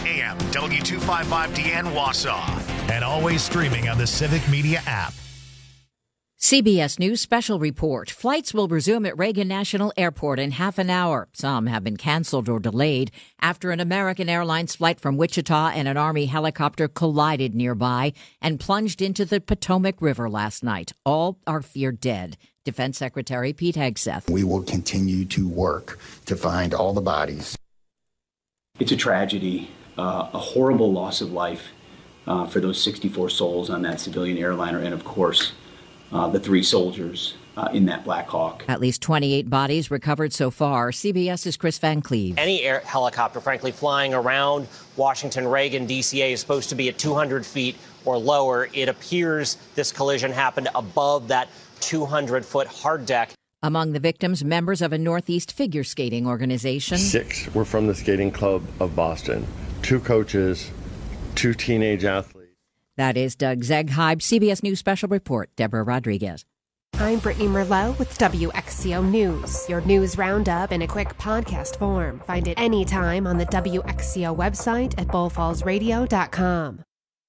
AM W255DN Wausau. And always streaming on the Civic Media app. CBS News Special Report. Flights will resume at Reagan National Airport in half an hour. Some have been canceled or delayed after an American Airlines flight from Wichita and an Army helicopter collided nearby and plunged into the Potomac River last night. All are feared dead. Defense Secretary Pete Hegseth. We will continue to work to find all the bodies. It's a tragedy, a horrible loss of life for those 64 souls on that civilian airliner, and of course, the 3 soldiers in that Black Hawk. At least 28 bodies recovered so far. CBS's Chris Van Cleve. Any air helicopter, frankly, flying around Washington Reagan DCA is supposed to be at 200 feet or lower. It appears this collision happened above that 200-foot hard deck. Among the victims, members of a Northeast figure skating organization. 6 were from the Skating Club of Boston. 2 coaches, 2 teenage athletes. That is Doug Zegheib, CBS News Special Report. Deborah Rodriguez. I'm Brittany Merlot with WXCO News, your news roundup in a quick podcast form. Find it anytime on the WXCO website at bullfallsradio.com.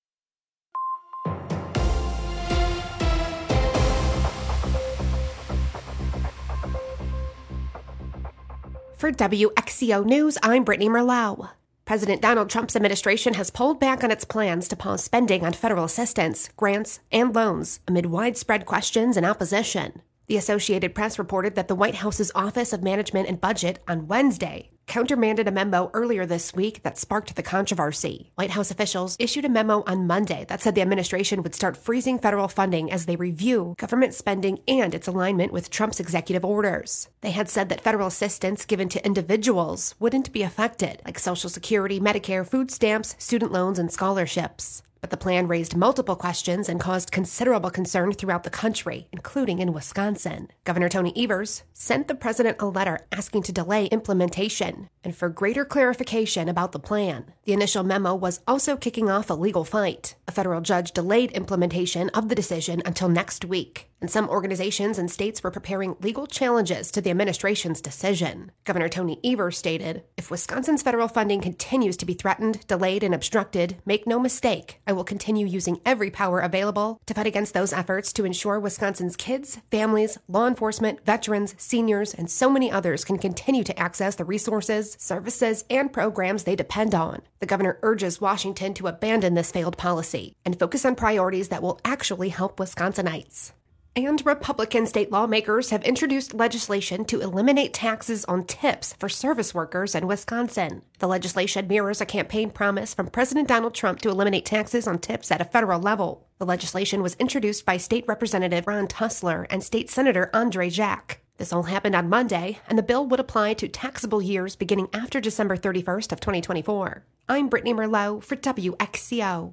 For WXCO News, I'm Brittany Merlot. President Donald Trump's administration has pulled back on its plans to pause spending on federal assistance, grants, and loans amid widespread questions and opposition. The Associated Press reported that the White House's Office of Management and Budget on Wednesday countermanded a memo earlier this week that sparked the controversy. White House officials issued a memo on Monday that said the administration would start freezing federal funding as they review government spending and its alignment with Trump's executive orders. They had said that federal assistance given to individuals wouldn't be affected, like Social Security, Medicare, food stamps, student loans, and scholarships. But the plan raised multiple questions and caused considerable concern throughout the country, including in Wisconsin. Governor Tony Evers sent the president a letter asking to delay implementation and for greater clarification about the plan. The initial memo was also kicking off a legal fight. A federal judge delayed implementation of the decision until next week, and some organizations and states were preparing legal challenges to the administration's decision. Governor Tony Evers stated, "If Wisconsin's federal funding continues to be threatened, delayed, and obstructed, make no mistake, I will continue using every power available to fight against those efforts to ensure Wisconsin's kids, families, law enforcement, veterans, seniors, and so many others can continue to access the resources, services, and programs they depend on." The governor urges Washington to abandon this failed policy and focus on priorities that will actually help Wisconsinites. And Republican state lawmakers have introduced legislation to eliminate taxes on tips for service workers in Wisconsin. The legislation mirrors a campaign promise from President Donald Trump to eliminate taxes on tips at a federal level. The legislation was introduced by State Representative Ron Tussler and State Senator Andre Jack. This all happened on Monday, and the bill would apply to taxable years beginning after December 31st of 2024. I'm Brittany Merlot for WXCO.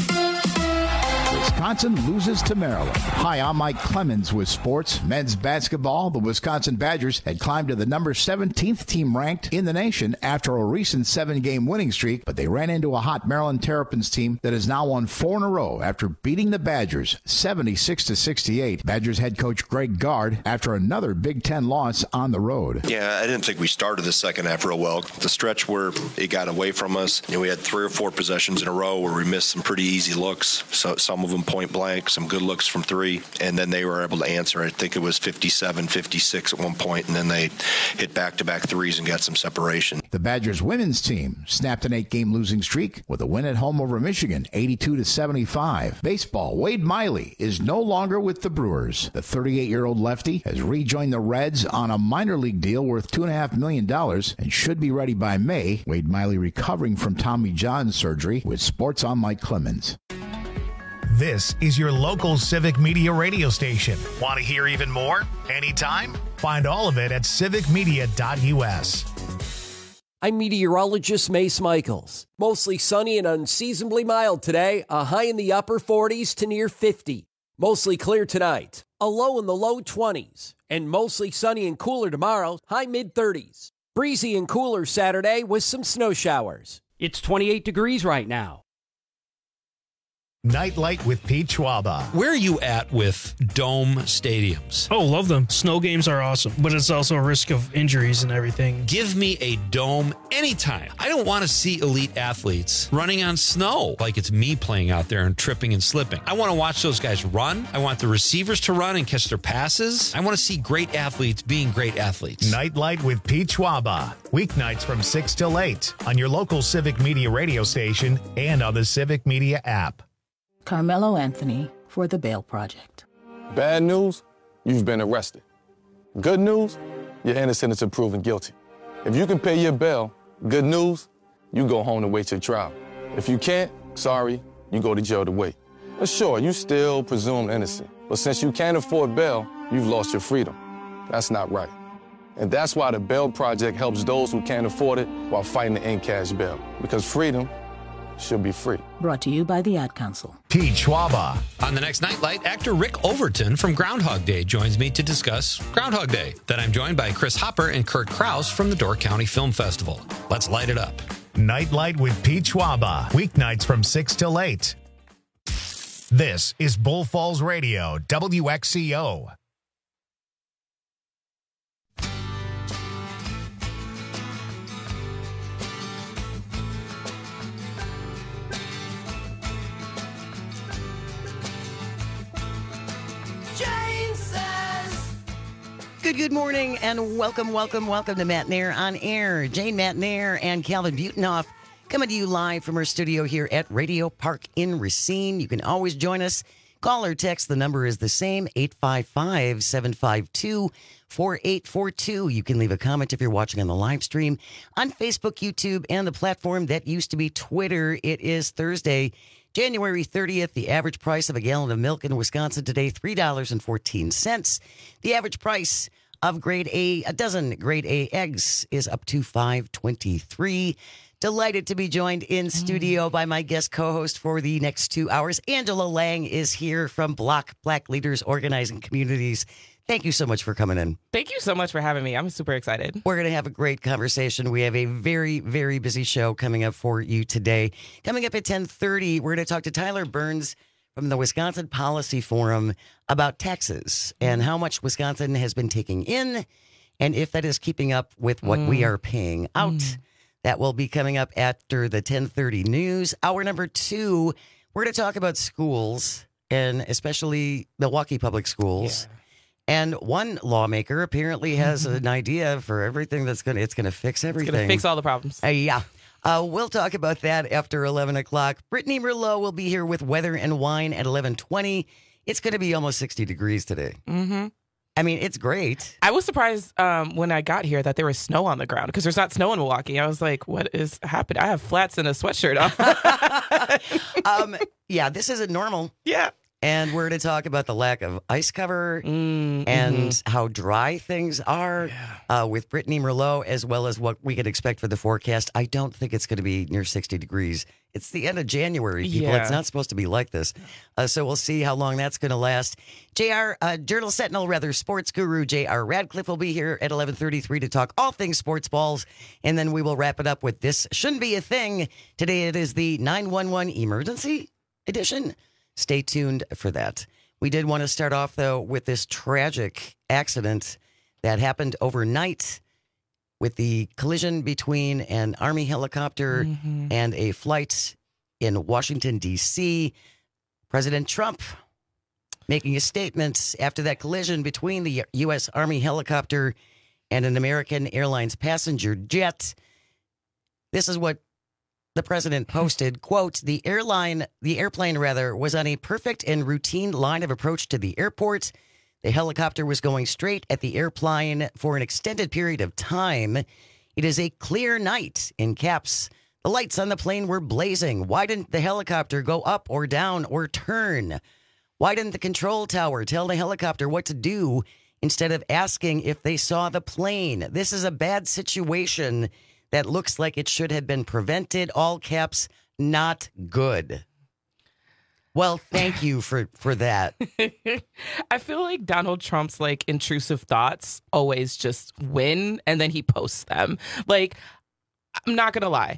Wisconsin loses to Maryland. Hi, I'm Mike Clemens with sports. Men's basketball, the Wisconsin Badgers had climbed to the number 17th team ranked in the nation after a recent 7-game winning streak, but they ran into a hot Maryland Terrapins team that has now won 4 in a row after beating the Badgers 76-68. Badgers head coach Greg Gard after another Big Ten loss on the road. Yeah, I didn't think we started the second half real well. The stretch where it got away from us, we had 3 or 4 possessions in a row where we missed some pretty easy looks. So some of them point blank, some good looks from 3, and then they were able to answer. I think it was 57, 56 at one point, and then they hit back-to-back threes and got some separation. The Badgers women's team snapped an 8-game losing streak with a win at home over Michigan, 82-75. Baseball, Wade Miley is no longer with the Brewers. The 38-year-old lefty has rejoined the Reds on a minor league deal worth $2.5 million and should be ready by May. Wade Miley recovering from Tommy John surgery. With Sports, I'm Mike Clemens. This is your local Civic Media radio station. Want to hear even more? Anytime? Find all of it at civicmedia.us. I'm meteorologist Mace Michaels. Mostly sunny and unseasonably mild today, a high in the upper 40s to near 50. Mostly clear tonight, a low in the low 20s. And mostly sunny and cooler tomorrow, high mid-30s. Breezy and cooler Saturday with some snow showers. It's 28 degrees right now. Nightlight with Pete Schwaba. Where are you at with dome stadiums? Oh, love them. Snow games are awesome, but it's also a risk of injuries and everything. Give me a dome anytime. I don't want to see elite athletes running on snow like it's me playing out there and tripping and slipping. I want to watch those guys run. I want the receivers to run and catch their passes. I want to see great athletes being great athletes. Nightlight with Pete Schwaba. Weeknights from 6 till 8 on your local Civic Media radio station and on the Civic Media app. Carmelo Anthony for the Bail Project. Bad news, you've been arrested. Good news, you're innocent until proven guilty. If you can pay your bail, good news, you go home to wait your trial. If you can't, sorry, you go to jail to wait. But sure, you still presumed innocent. But since you can't afford bail, you've lost your freedom. That's not right. And that's why the Bail Project helps those who can't afford it while fighting to end cash bail. Because freedom should be free. Brought to you by the Ad Council. Pete Schwaba. On the next Nightlight, actor Rick Overton from Groundhog Day joins me to discuss Groundhog Day. Then I'm joined by Chris Hopper and Kurt Krause from the Door County Film Festival. Let's light it up. Nightlight with Pete Schwaba. Weeknights from 6 till 8. This is Bull Falls Radio, WXCO. Good morning and welcome to Matt Nair on Air. Jane Matt Nair and Calvin Butenhoff coming to you live from our studio here at Radio Park in Racine. You can always join us. Call or text. The number is the same, 855-752-4842. You can leave a comment if you're watching on the live stream on Facebook, YouTube, and the platform that used to be Twitter. It is Thursday, January 30th. The average price of a gallon of milk in Wisconsin today, $3.14. The average price of a dozen grade A eggs is up to $5.23. Delighted to be joined in studio by my guest co-host for the next 2 hours. Angela Lang is here from Block Black Leaders Organizing Communities. Thank you so much for coming in. Thank you so much for having me. I'm super excited. We're going to have a great conversation. We have a very, very busy show coming up for you today. Coming up at 10:30, we're going to talk to Tyler Burns from the Wisconsin Policy Forum about taxes and how much Wisconsin has been taking in and if that is keeping up with what we are paying out. That will be coming up after the 10:30 news. Hour number 2, we're going to talk about schools and especially Milwaukee Public Schools. Yeah. And one lawmaker apparently has an idea for everything it's going to fix everything. It's going to fix all the problems. Yeah. We'll talk about that after 11 o'clock. Brittany Merlot will be here with Weather and Wine at 11:20. It's going to be almost 60 degrees today. Mm-hmm. I mean, it's great. I was surprised when I got here that there was snow on the ground because there's not snow in Milwaukee. I was like, what is happening? I have flats and a sweatshirt on. Yeah, this isn't normal. Yeah. And we're going to talk about the lack of ice cover and how dry things are with Brittany Merlot, as well as what we could expect for the forecast. I don't think it's going to be near 60 degrees. It's the end of January, people. Yeah. It's not supposed to be like this. So we'll see how long that's going to last. Journal Sentinel, sports guru J.R. Radcliffe will be here at 11:33 to talk all things sports balls. And then we will wrap it up with This Shouldn't Be a Thing. Today it is the 911 emergency edition. Stay tuned for that. We did want to start off, though, with this tragic accident that happened overnight with the collision between an Army helicopter and a flight in Washington, D.C. President Trump making a statement after that collision between the U.S. Army helicopter and an American Airlines passenger jet. This is what the president posted, quote, the airplane was on a perfect and routine line of approach to the airport. The helicopter was going straight at the airplane for an extended period of time. It is a clear night, in caps. The lights on the plane were blazing. Why didn't the helicopter go up or down or turn? Why didn't the control tower tell the helicopter what to do instead of asking if they saw the plane? This is a bad situation that looks like it should have been prevented. All caps, not good. Well, thank you for that. I feel like Donald Trump's intrusive thoughts always just win and then he posts them. I'm not going to lie.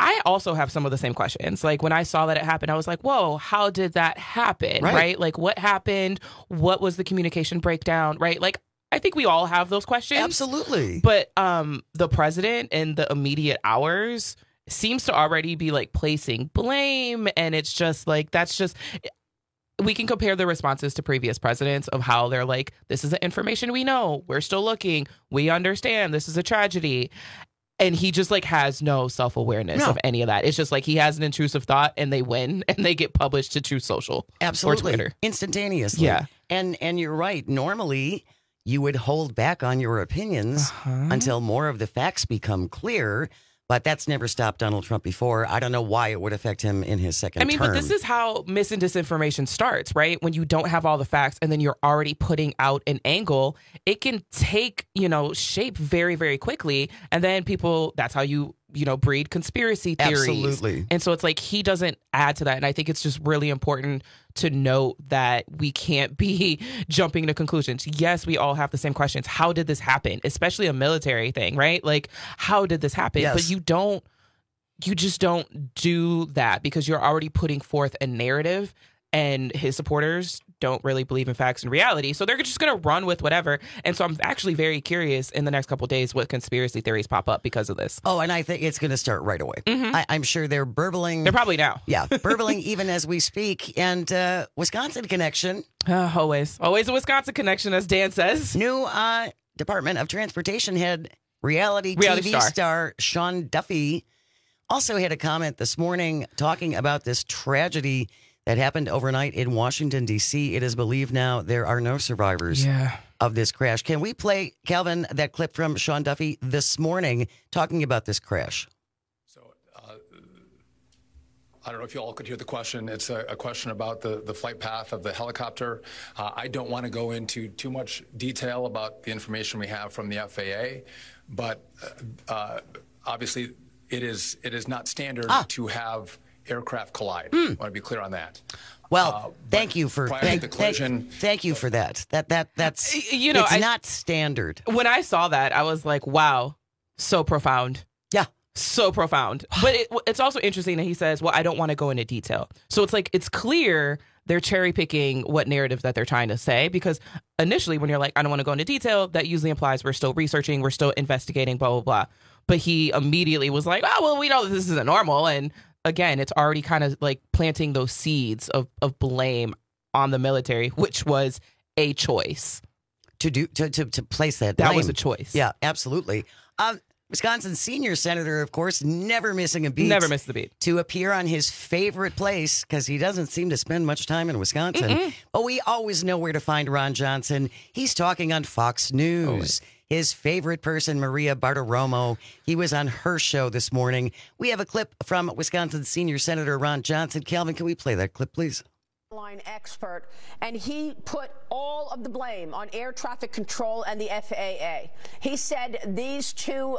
I also have some of the same questions. Like, when I saw that it happened, I was like, whoa, how did that happen? Right? Like, what happened? What was the communication breakdown? Right? Like, I think we all have those questions. Absolutely. But the president in the immediate hours seems to already be like placing blame. And it's just like, we can compare the responses to previous presidents of how they're like, this is the information we know. We're still looking. We understand this is a tragedy. And he just like has no self-awareness of any of that. It's just like he has an intrusive thought and they win and they get published to Truth Social. Absolutely. Or Twitter. Instantaneously. Yeah. And you're right. Normally, you would hold back on your opinions until more of the facts become clear. But that's never stopped Donald Trump before. I don't know why it would affect him in his second term. But this is how mis and disinformation starts, right? When you don't have all the facts and then you're already putting out an angle, it can take, shape very, very quickly. And then people, that's how you breed conspiracy theories. Absolutely. And so it's like he doesn't add to that. And I think it's just really important to note that we can't be jumping to conclusions. Yes, we all have the same questions. How did this happen? Especially a military thing, right? Like, how did this happen? Yes. But you just don't do that because you're already putting forth a narrative, and his supporters don't really believe in facts and reality. So they're just going to run with whatever. And so I'm actually very curious in the next couple of days what conspiracy theories pop up because of this. Oh, and I think it's going to start right away. I'm sure they're burbling. They're probably now. Yeah, burbling even as we speak. And Wisconsin connection. Always a Wisconsin connection, as Dan says. New Department of Transportation head, reality TV star Sean Duffy also had a comment this morning talking about this tragedy that happened overnight in Washington, D.C. It is believed now there are no survivors of this crash. Can we play, Calvin, that clip from Sean Duffy this morning talking about this crash? I don't know if you all could hear the question. It's a question about the flight path of the helicopter. I don't want to go into too much detail about the information we have from the FAA, but obviously it is not standard to have aircraft collide. I want to be clear on that. Well, thank you for the collision. Thank you for that. That's it's not standard. When I saw that, I was like, wow, so profound. Yeah. So profound. But it's also interesting that he says, well, I don't want to go into detail. So it's like, it's clear they're cherry picking what narrative that they're trying to say, because initially when you're like, I don't want to go into detail, that usually implies we're still researching, we're still investigating, blah, blah, blah. But he immediately was like, oh, well, we know that this isn't normal. And again, it's already kind of like planting those seeds of blame on the military, which was a choice. To place that blame. That was a choice. Yeah, absolutely. Wisconsin senior senator, of course, never missing a beat. Never missed the beat. To appear on his favorite place, because he doesn't seem to spend much time in Wisconsin. But we always know where to find Ron Johnson. He's talking on Fox News. His favorite person, Maria Bartiromo, he was on her show this morning. We have a clip from Wisconsin senior senator Ron Johnson. Calvin, can we play that clip, please? Expert, and he put all of the blame on air traffic control and the FAA. He said these two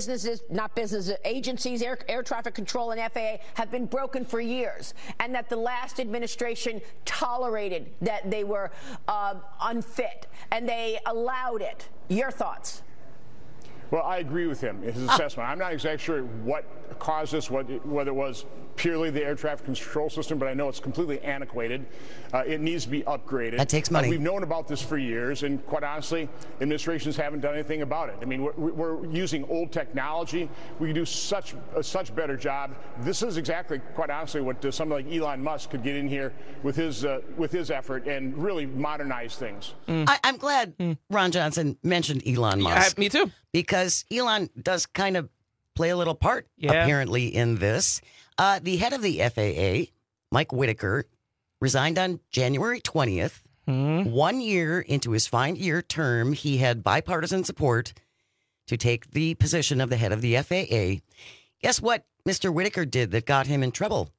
agencies, air traffic control and FAA, have been broken for years, and that the last administration tolerated that they were unfit, and they allowed it. Your thoughts? Well, I agree with him in his assessment. I'm not exactly sure what caused this, whether it was purely the air traffic control system, but I know it's completely antiquated. It needs to be upgraded. That takes money. We've known about this for years, and quite honestly, administrations haven't done anything about it. I mean, we're using old technology. We can do such a better job. This is exactly, quite honestly, what somebody like Elon Musk could get in here with his effort and really modernize things. I'm glad Ron Johnson mentioned Elon Musk. Me too. Because Elon does kind of play a little part, apparently, in this. The head of the FAA, Mike Whitaker, resigned on January 20th. 1 year into his 5-year term, he had bipartisan support to take the position of the head of the FAA. Guess what Mr. Whitaker did that got him in trouble?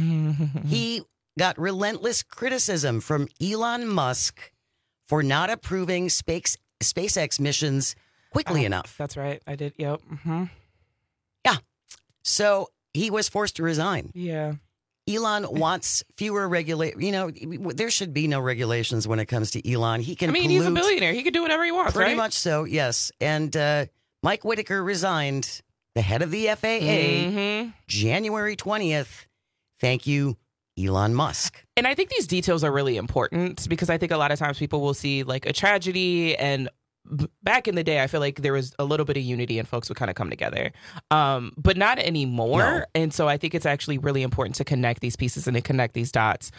He got relentless criticism from Elon Musk for not approving SpaceX missions quickly enough. That's right. I did. Yep. Yeah. So he was forced to resign. Yeah. Elon wants fewer there should be no regulations when it comes to Elon. He can pollute. He's a billionaire. He can do whatever he wants, Pretty right? much so, yes. And Mike Whitaker resigned the head of the FAA, January 20th. Thank you, Elon Musk. And I think these details are really important because I think a lot of times people will see like a tragedy, and back in the day, I feel like there was a little bit of unity and folks would kind of come together, but not anymore. No. And so I think it's actually really important to connect these pieces and to connect these dots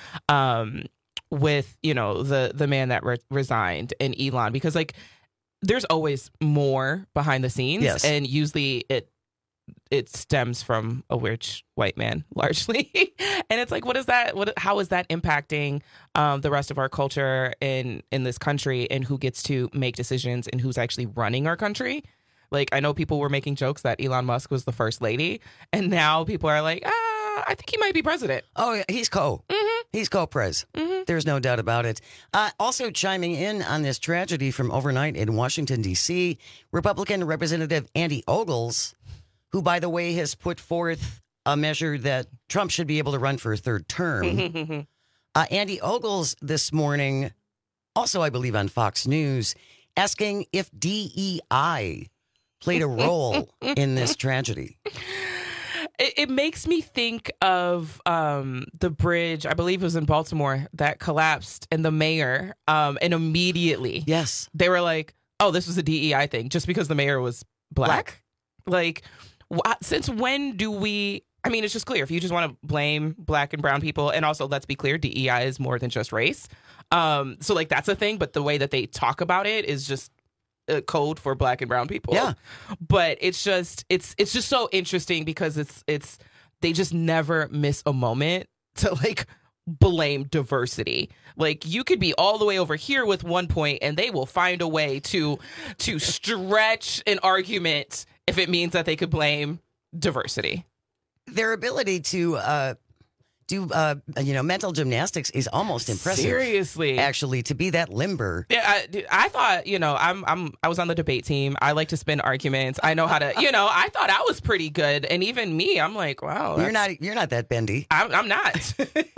with, you know, the man that resigned and Elon, because like there's always more behind the scenes. Yes. And usually it stems from a rich white man largely. And it's like, how is that impacting the rest of our culture in this country, and who gets to make decisions and who's actually running our country? Like, I know people were making jokes that Elon Musk was the first lady, and now people are like, I think he might be president. Oh, yeah, he's He's co-pres. There's no doubt about it. Also chiming in on this tragedy from overnight in Washington, D.C., Republican Representative Andy Ogles, who, by the way, has put forth a measure that Trump should be able to run for a third term. Andy Ogles this morning, also I believe on Fox News, asking if DEI played a role in this tragedy. It makes me think of the bridge, I believe it was in Baltimore, that collapsed, and the mayor, and immediately, yes, they were like, oh, this was a DEI thing, just because the mayor was black? Like, since when do we, I mean, it's just clear, if you just want to blame black and brown people, and also, let's be clear, DEI is more than just race. So, like, that's a thing, but the way that they talk about it is just a code for black and brown people. Yeah. But it's just so interesting because it's they just never miss a moment to like blame diversity. Like, you could be all the way over here with one point and they will find a way to stretch an argument if it means that they could blame diversity. Their ability to do mental gymnastics is almost impressive. Seriously, actually, to be that limber. Yeah, I thought, I was on the debate team. I like to spin arguments. I know how to, I thought I was pretty good, and even me, I'm like, wow, you're not that bendy. I'm not.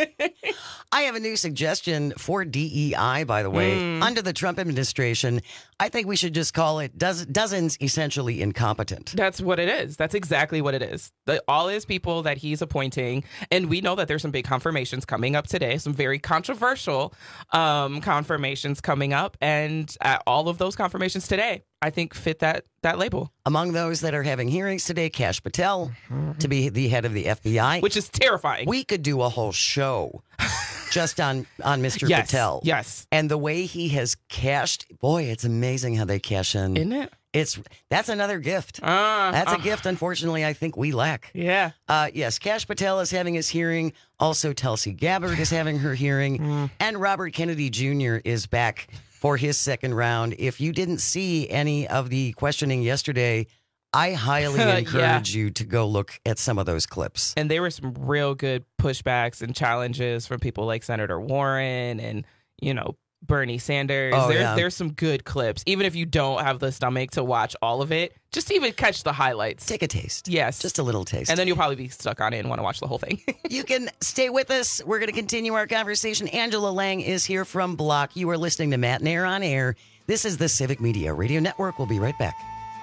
I have a new suggestion for DEI, by the way. Under the Trump administration, I think we should just call it dozens essentially incompetent. That's what it is. That's exactly what it is. All his people that he's appointing, and we know that there's some big confirmations coming up today, some very controversial confirmations coming up, and all of those confirmations today, I think, fit that label. Among those that are having hearings today, Kash Patel to be the head of the FBI. Which is terrifying. We could do a whole show just on Mr. Patel. Yes. And the way he has cashed, boy, it's amazing how they cash in. Isn't it? That's another gift. That's a gift, unfortunately, I think we lack. Yeah. Yes, Kash Patel is having his hearing. Also, Tulsi Gabbard is having her hearing. And Robert Kennedy Jr. is back for his second round. If you didn't see any of the questioning yesterday, I highly encourage you to go look at some of those clips. And there were some real good pushbacks and challenges from people like Senator Warren and, Bernie Sanders. There's some good clips. Even if you don't have the stomach to watch all of it, just even catch the highlights. Take a taste. Yes. Just a little taste. And then you'll probably be stuck on it and want to watch the whole thing. You can stay with us. We're going to continue our conversation. Angela Lang is here from Block. You are listening to Matt Nair on Air. This is the Civic Media Radio Network. We'll be right back.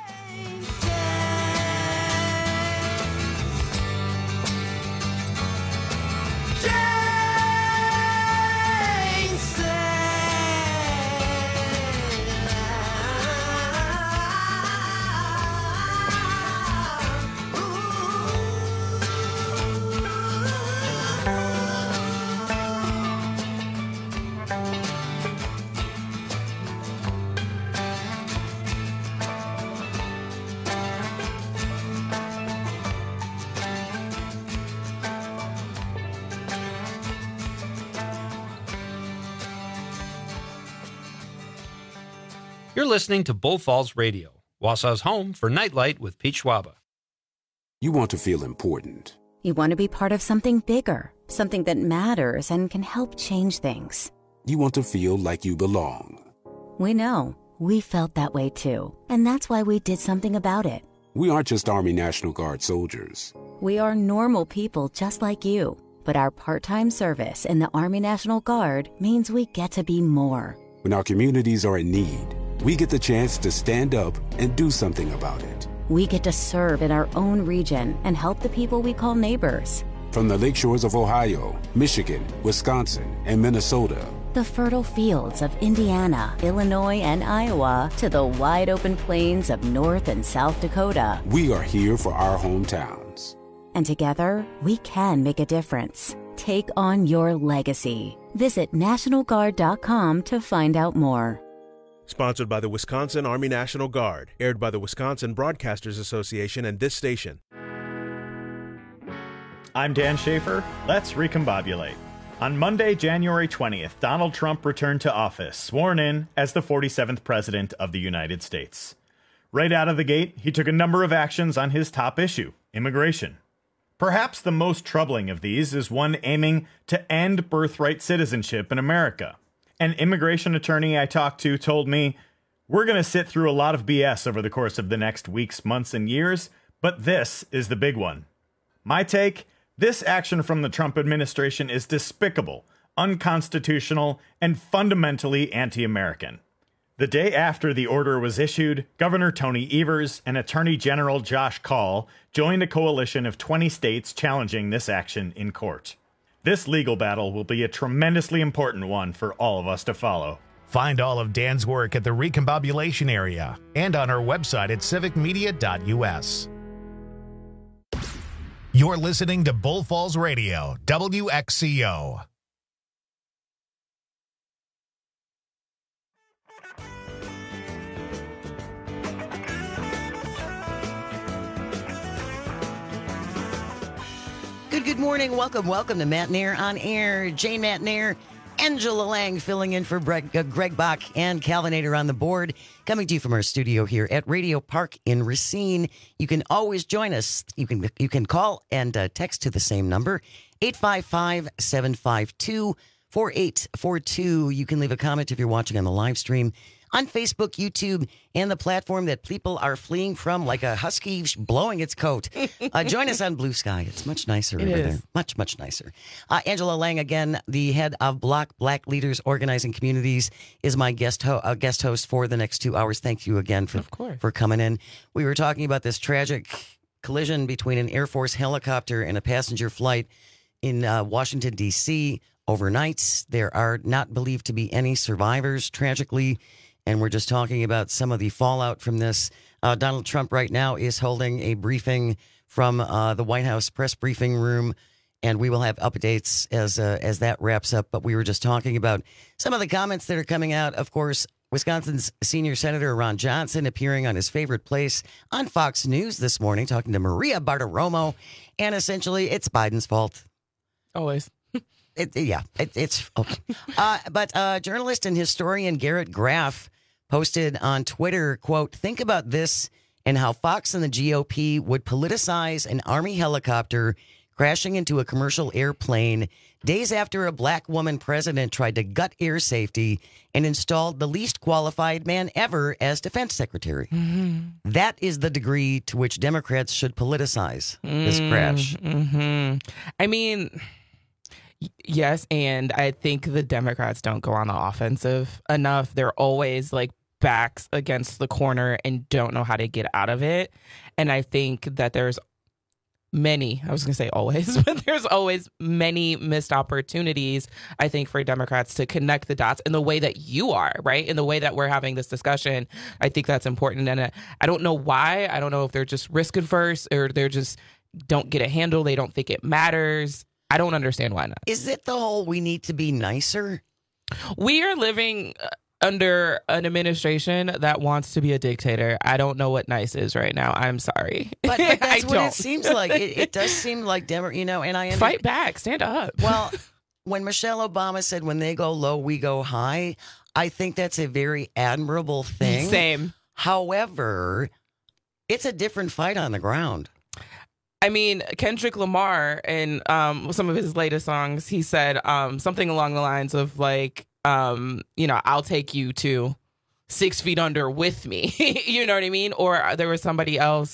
You're listening to Bull Falls Radio, Wausau's home for Nightlight with Pete Schwaba. You want to feel important. You want to be part of something bigger, something that matters and can help change things. You want to feel like you belong. We know. We felt that way too. And that's why we did something about it. We aren't just Army National Guard soldiers. We are normal people just like you. But our part-time service in the Army National Guard means we get to be more. When our communities are in need, we get the chance to stand up and do something about it. we get to serve in our own region and help the people we call neighbors. From the lakeshores of Ohio, Michigan, Wisconsin, and Minnesota. The fertile fields of Indiana, Illinois, and Iowa to the wide open plains of North and South Dakota. We are here for our hometowns. And together, we can make a difference. Take on your legacy. Visit NationalGuard.com to find out more. Sponsored by the Wisconsin Army National Guard. Aired by the Wisconsin Broadcasters Association and this station. I'm Dan Schaefer. Let's recombobulate. On Monday, January 20th, Donald Trump returned to office, sworn in as the 47th President of the United States. Right out of the gate, he took a number of actions on his top issue, immigration. Perhaps the most troubling of these is one aiming to end birthright citizenship in America. An immigration attorney I talked to told me, "We're going to sit through a lot of BS over the course of the next weeks, months, and years, but this is the big one." My take? This action from the Trump administration is despicable, unconstitutional, and fundamentally anti-American. The day after the order was issued, Governor Tony Evers and Attorney General Josh Kaul joined a coalition of 20 states challenging this action in court. This legal battle will be a tremendously important one for all of us to follow. Find all of Dan's work at the Recombobulation area and on our website at civicmedia.us. You're listening to Bull Falls Radio, WXCO. Good morning. Welcome to Matt Nair on Air. Jane Matt Nair, Angela Lang filling in for Greg Bach, and Calvinator on the board. Coming to you from our studio here at Radio Park in Racine. You can always join us. You can call and text to the same number, 855-752-4842. You can leave a comment if you're watching on the live stream on Facebook, YouTube, and the platform that people are fleeing from like a husky blowing its coat. Join us on Blue Sky. It's much nicer over there. Much, much nicer. Angela Lang, again, the head of Block Black Leaders Organizing Communities, is my guest host for the next 2 hours. Thank you again for coming in. We were talking about this tragic collision between an Air Force helicopter and a passenger flight in Washington, D.C. overnight. There are not believed to be any survivors, tragically. And we're just talking about some of the fallout from this. Donald Trump right now is holding a briefing from the White House press briefing room, and we will have updates as that wraps up. But we were just talking about some of the comments that are coming out. Of course, Wisconsin's senior Senator Ron Johnson appearing on his favorite place on Fox News this morning, talking to Maria Bartiromo, and essentially it's Biden's fault. Always. It's okay. But journalist and historian Garrett Graff posted on Twitter, quote, "Think about this and how Fox and the GOP would politicize an Army helicopter crashing into a commercial airplane days after a black woman president tried to gut air safety and installed the least qualified man ever as defense secretary." Mm-hmm. That is the degree to which Democrats should politicize this crash. Mm-hmm. I mean, yes, and I think the Democrats don't go on the offensive enough. They're always like backs against the corner and don't know how to get out of it. And I think that there's many, I was going to say always, but there's always many missed opportunities, I think, for Democrats to connect the dots in the way that you are, right? In the way that we're having this discussion. I think that's important. And I don't know why. I don't know if they're just risk adverse or they're just don't get a handle. They don't think it matters. I don't understand why not. Is it the whole we need to be nicer? We are living under an administration that wants to be a dictator. I don't know what nice is right now. I'm sorry. But that's what it seems like. It does seem like, and I fight back, stand up. Well, when Michelle Obama said, when they go low, we go high, I think that's a very admirable thing. Same. However, it's a different fight on the ground. I mean, Kendrick Lamar in some of his latest songs, he said something along the lines of like, I'll take you to 6 feet under with me. You know what I mean? Or there was somebody else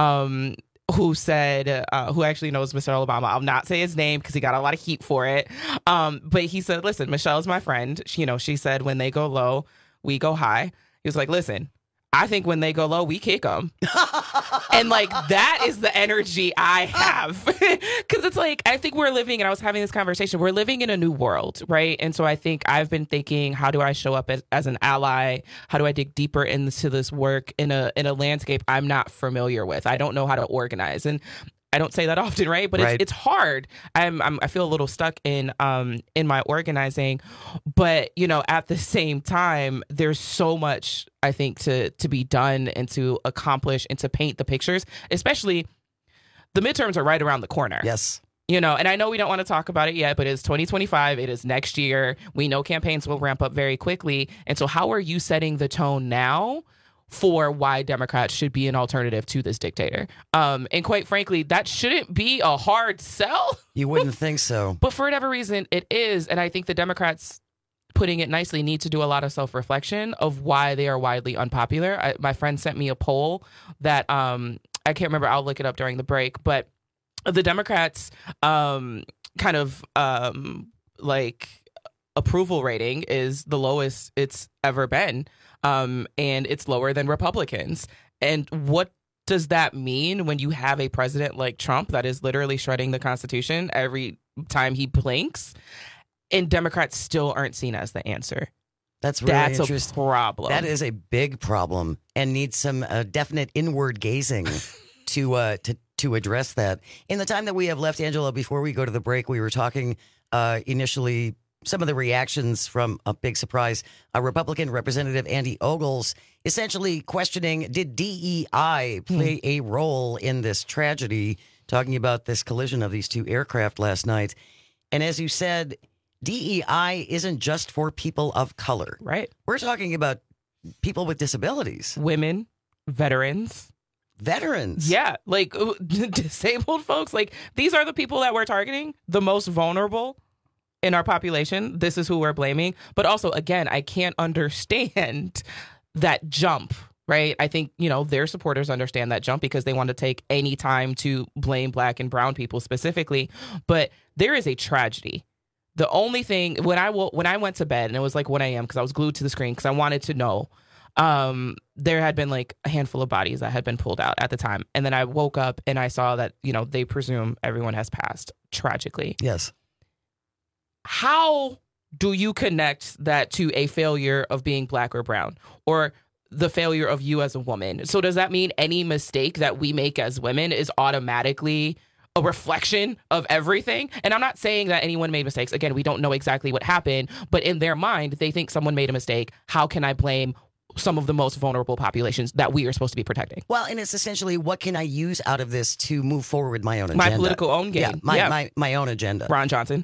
who said, who actually knows Michelle Obama. I'll not say his name because he got a lot of heat for it. But he said, listen, Michelle's my friend. She said, when they go low, we go high. He was like, listen, I think when they go low, we kick them. And like, that is the energy I have. Because it's like, I think we're living, and I was having this conversation, we're living in a new world, right? And so I think I've been thinking, how do I show up as an ally? How do I dig deeper into this work in a landscape I'm not familiar with? I don't know how to organize. And I don't say that often, right? But it's hard. I feel a little stuck in my organizing, but you know, at the same time, there's so much I think to be done and to accomplish and to paint the pictures. Especially, the midterms are right around the corner. Yes. You know, and I know we don't want to talk about it yet, but it's 2025. It is next year. We know campaigns will ramp up very quickly. And so, how are you setting the tone now for why Democrats should be an alternative to this dictator? And quite frankly, that shouldn't be a hard sell. You wouldn't think so. But for whatever reason, it is. And I think the Democrats, putting it nicely, need to do a lot of self-reflection of why they are widely unpopular. My friend sent me a poll that I can't remember. I'll look it up during the break. But the Democrats approval rating is the lowest it's ever been. And it's lower than Republicans. And what does that mean when you have a president like Trump that is literally shredding the Constitution every time he blinks, and Democrats still aren't seen as the answer? That's really interesting. That's a problem. That is a big problem and needs some definite inward gazing to address that. In the time that we have left, Angela, before we go to the break, we were talking initially some of the reactions from a big surprise. Republican Representative Andy Ogles essentially questioning, did DEI play a role in this tragedy, talking about this collision of these two aircraft last night. And as you said, DEI isn't just for people of color. Right. We're talking about people with disabilities. Women, veterans. Yeah, like disabled folks. Like, these are the people that we're targeting, the most vulnerable in our population. This is who we're blaming. But also, again, I can't understand that jump, right? I think, their supporters understand that jump because they want to take any time to blame Black and brown people specifically. But there is a tragedy. The only thing, when I went to bed, and it was like 1 a.m. because I was glued to the screen because I wanted to know, there had been like a handful of bodies that had been pulled out at the time. And then I woke up and I saw that, they presume everyone has passed tragically. Yes. How do you connect that to a failure of being Black or brown, or the failure of you as a woman? So does that mean any mistake that we make as women is automatically a reflection of everything? And I'm not saying that anyone made mistakes. Again, we don't know exactly what happened, but in their mind, they think someone made a mistake. How can I blame some of the most vulnerable populations that we are supposed to be protecting? Well, and it's essentially, what can I use out of this to move forward with my own agenda? My political own game. Yeah, my own agenda. Ron Johnson.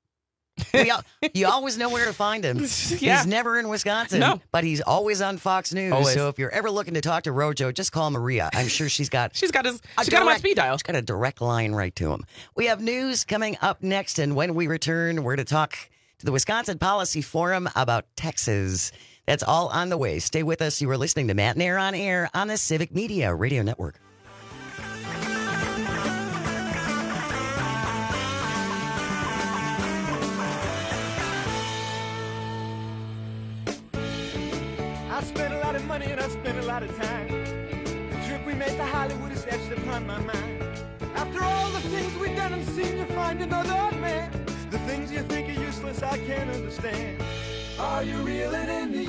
You always know where to find him. Yeah. He's never in Wisconsin, but he's always on Fox News. Always. So if you're ever looking to talk to Rojo, just call Maria. I'm sure she's got him on speed dial. She's got a direct line right to him. We have news coming up next, and when we return, we're to talk to the Wisconsin Policy Forum about Texas. That's all on the way. Stay with us. You are listening to Matt and Air on Air on the Civic Media Radio Network. I spent a lot of money and I spent a lot of time. The trip we made to Hollywood is etched upon my mind. After all the things we've done and seen, you find another man. The things you think are useless, I can't understand. Are you reeling in the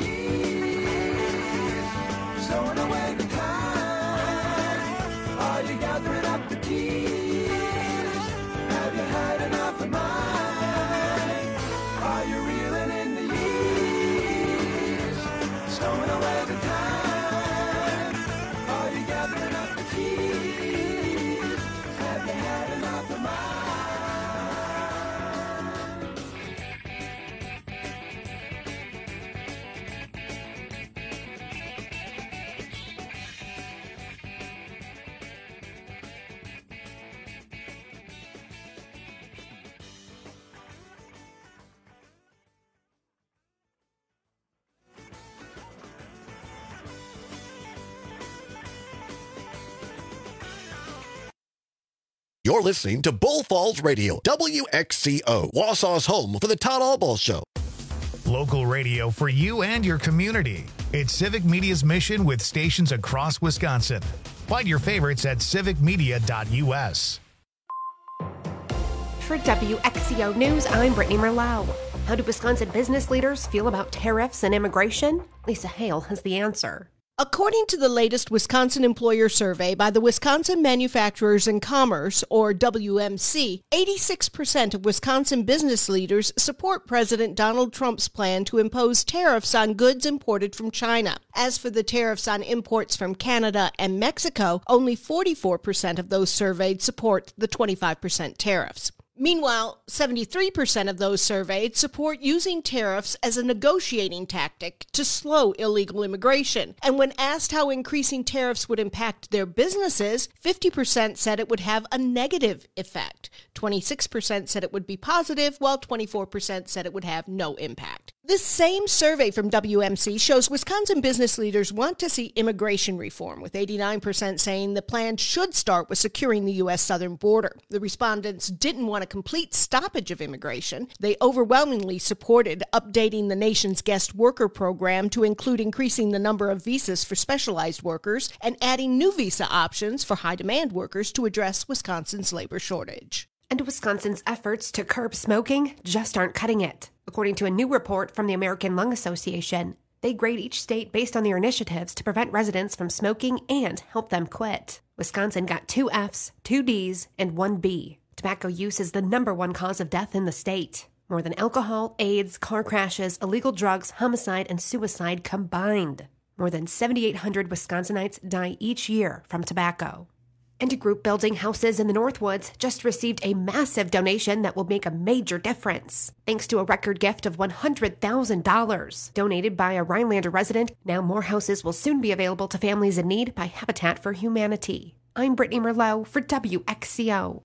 years? Stowing away the time? Are you gathering up the keys? Have you had enough of mine? Are you reeling in the years? Stowing away the time? Are you gathering up the keys? Have you had enough of mine? You're listening to Bull Falls Radio, WXCO, Wausau's home for the Todd Albaugh Show. Local radio for you and your community. It's Civic Media's mission with stations across Wisconsin. Find your favorites at civicmedia.us. For WXCO News, I'm Brittany Merlot. How do Wisconsin business leaders feel about tariffs and immigration? Lisa Hale has the answer. According to the latest Wisconsin Employer Survey by the Wisconsin Manufacturers and Commerce, or WMC, 86% of Wisconsin business leaders support President Donald Trump's plan to impose tariffs on goods imported from China. As for the tariffs on imports from Canada and Mexico, only 44% of those surveyed support the 25% tariffs. Meanwhile, 73% of those surveyed support using tariffs as a negotiating tactic to slow illegal immigration. And when asked how increasing tariffs would impact their businesses, 50% said it would have a negative effect. 26% said it would be positive, while 24% said it would have no impact. This same survey from WMC shows Wisconsin business leaders want to see immigration reform, with 89% saying the plan should start with securing the U.S. southern border. The respondents didn't want a complete stoppage of immigration. They overwhelmingly supported updating the nation's guest worker program to include increasing the number of visas for specialized workers and adding new visa options for high-demand workers to address Wisconsin's labor shortage. And Wisconsin's efforts to curb smoking just aren't cutting it. According to a new report from the American Lung Association, they grade each state based on their initiatives to prevent residents from smoking and help them quit. Wisconsin got 2 Fs, 2 Ds, and 1 B. Tobacco use is the #1 cause of death in the state, more than alcohol, AIDS, car crashes, illegal drugs, homicide, and suicide combined. More than 7,800 Wisconsinites die each year from tobacco. And a group building houses in the Northwoods just received a massive donation that will make a major difference. Thanks to a record gift of $100,000 donated by a Rhinelander resident, now more houses will soon be available to families in need by Habitat for Humanity. I'm Brittany Merlot for WXCO.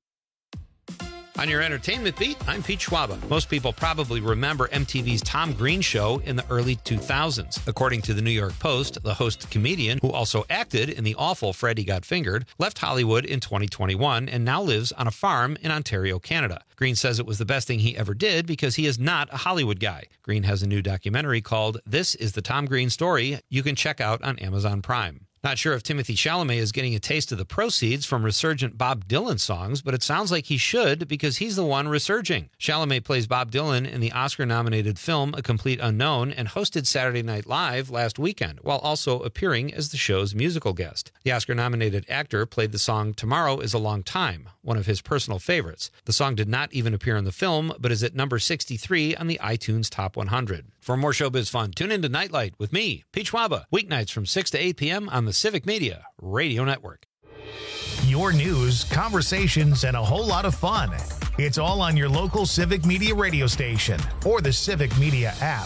On your entertainment beat, I'm Pete Schwaba. Most people probably remember MTV's Tom Green show in the early 2000s. According to the New York Post, the host comedian, who also acted in the awful Freddy Got Fingered, left Hollywood in 2021 and now lives on a farm in Ontario, Canada. Green says it was the best thing he ever did because he is not a Hollywood guy. Green has a new documentary called This is the Tom Green Story you can check out on Amazon Prime. Not sure if Timothée Chalamet is getting a taste of the proceeds from resurgent Bob Dylan songs, but it sounds like he should because he's the one resurging. Chalamet plays Bob Dylan in the Oscar-nominated film A Complete Unknown and hosted Saturday Night Live last weekend, while also appearing as the show's musical guest. The Oscar-nominated actor played the song Tomorrow is a Long Time, one of his personal favorites. The song did not even appear in the film, but is at number 63 on the iTunes Top 100. For more showbiz fun, tune into Nightlight with me, Pete Schwaba, weeknights from 6 to 8 p.m. on the Civic Media Radio Network. Your news, conversations, and a whole lot of fun. It's all on your local Civic Media radio station or the Civic Media app.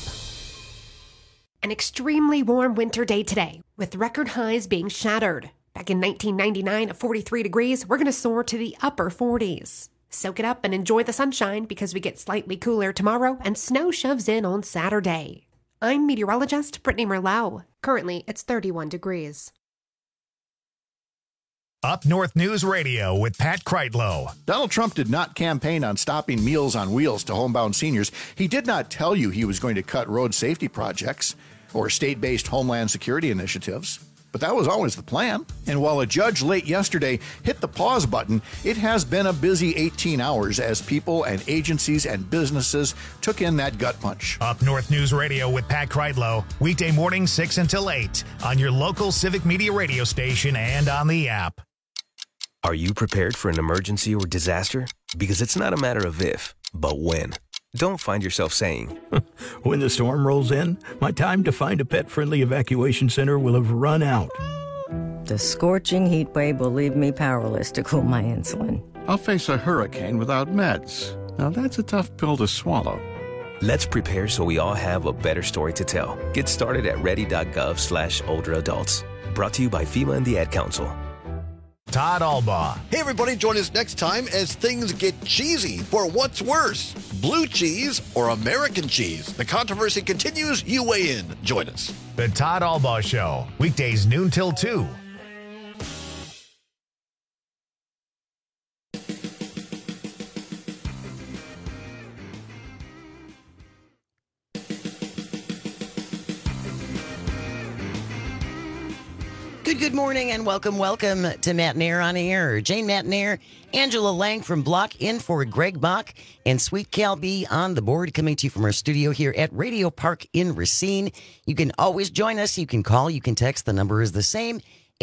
An extremely warm winter day today, with record highs being shattered. Back in 1999 at 43 degrees, we're going to soar to the upper 40s. Soak it up and enjoy the sunshine because we get slightly cooler tomorrow and snow shoves in on Saturday. I'm meteorologist Brittany Merlot. Currently, it's 31 degrees. Up North News Radio with Pat Kreitlow. Donald Trump did not campaign on stopping Meals on Wheels to homebound seniors. He did not tell you he was going to cut road safety projects or state-based homeland security initiatives. But that was always the plan. And while a judge late yesterday hit the pause button, it has been a busy 18 hours as people and agencies and businesses took in that gut punch. Up North News Radio with Pat Kreitlow, weekday morning 6 until 8 on your local Civic Media radio station and on the app. Are you prepared for an emergency or disaster? Because it's not a matter of if, but when. Don't find yourself saying, when the storm rolls in, my time to find a pet-friendly evacuation center will have run out. The scorching heat wave will leave me powerless to cool my insulin. I'll face a hurricane without meds. Now that's a tough pill to swallow. Let's prepare so we all have a better story to tell. Get started at ready.gov/older adults. Brought to you by FEMA and the Ad Council. Todd Albaugh. Hey, everybody, join us next time as things get cheesy for what's worse, blue cheese or American cheese. The controversy continues. You weigh in. Join us. The Todd Albaugh Show, weekdays noon till 2. Good morning and welcome to Matt Nair on Air. Jane Matt Nair, Angela Lang from Block in for Greg Bach, and Sweet Cal B on the board, coming to you from our studio here at Radio Park in Racine. You can always join us. You can call, you can text. The number is the same,